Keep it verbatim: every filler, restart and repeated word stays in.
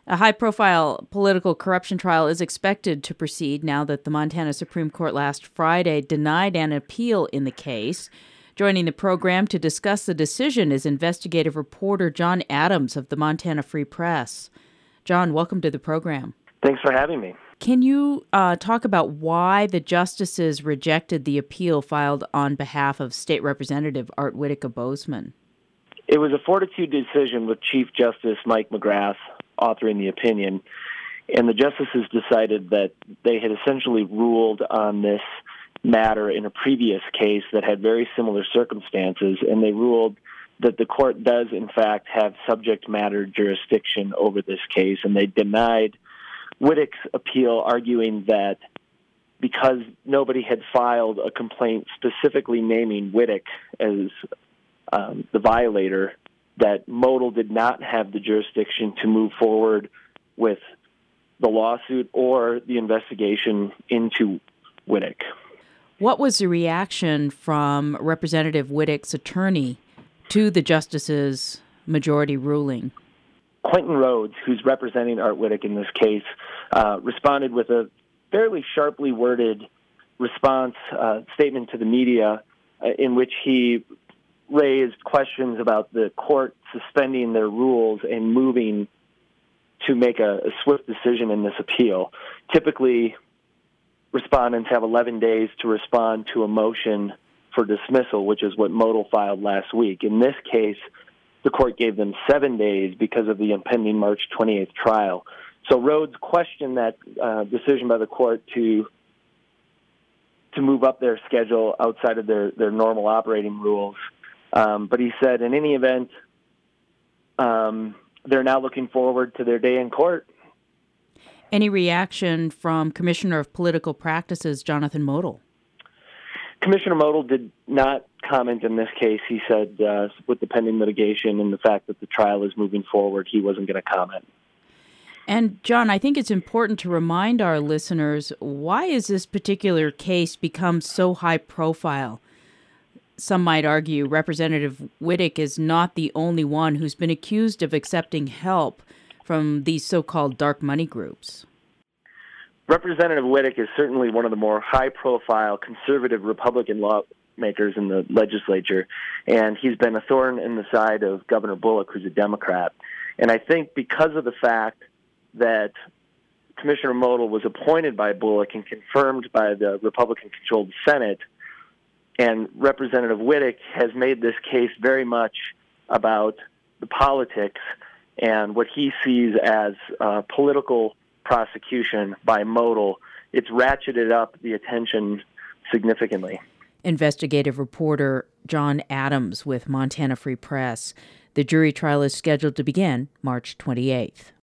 A high-profile political corruption trial is expected to proceed now that the Montana Supreme Court last Friday denied an appeal in the case. Joining the program to discuss the decision is investigative reporter John Adams of the Montana Free Press. John, welcome to the program. Thanks for having me. Can you uh, talk about why the justices rejected the appeal filed on behalf of State Representative Art Whitaker-Bozeman? It was a four to two decision with Chief Justice Mike McGrath authoring the opinion, and the justices decided that they had essentially ruled on this matter in a previous case that had very similar circumstances, and they ruled that the court does, in fact, have subject matter jurisdiction over this case, and they denied Whitaker's appeal, arguing that because nobody had filed a complaint specifically naming Whitaker as um, the violator, that Modal did not have the jurisdiction to move forward with the lawsuit or the investigation into Whitaker. What was the reaction from Representative Whitaker's attorney to the justices' majority ruling? Quentin Rhodes, who's representing Art Whitaker in this case, uh, responded with a fairly sharply worded response uh, statement to the media uh, in which he raised questions about the court suspending their rules and moving to make a, a swift decision in this appeal. Typically, respondents have eleven days to respond to a motion for dismissal, which is what Modal filed last week. In this case, the court gave them seven days because of the impending March twenty-eighth trial. So Rhodes questioned that uh, decision by the court to to move up their schedule outside of their, their normal operating rules. Um, but he said, in any event, um, they're now looking forward to their day in court. Any reaction from Commissioner of Political Practices, Jonathan Modal? Commissioner Modal did not comment in this case. He said uh, with the pending litigation and the fact that the trial is moving forward, he wasn't going to comment. And, John, I think it's important to remind our listeners, why has this particular case become so high profile? Some might argue Representative Whitaker is not the only one who's been accused of accepting help from these so-called dark money groups. Representative Whitaker is certainly one of the more high-profile conservative Republican lawmakers in the legislature, and he's been a thorn in the side of Governor Bullock, who's a Democrat. And I think because of the fact that Commissioner Modal was appointed by Bullock and confirmed by the Republican-controlled Senate, and Representative Whitaker has made this case very much about the politics and what he sees as uh, political prosecution by Modal. It's ratcheted up the attention significantly. Investigative reporter John Adams with Montana Free Press. The jury trial is scheduled to begin March twenty-eighth.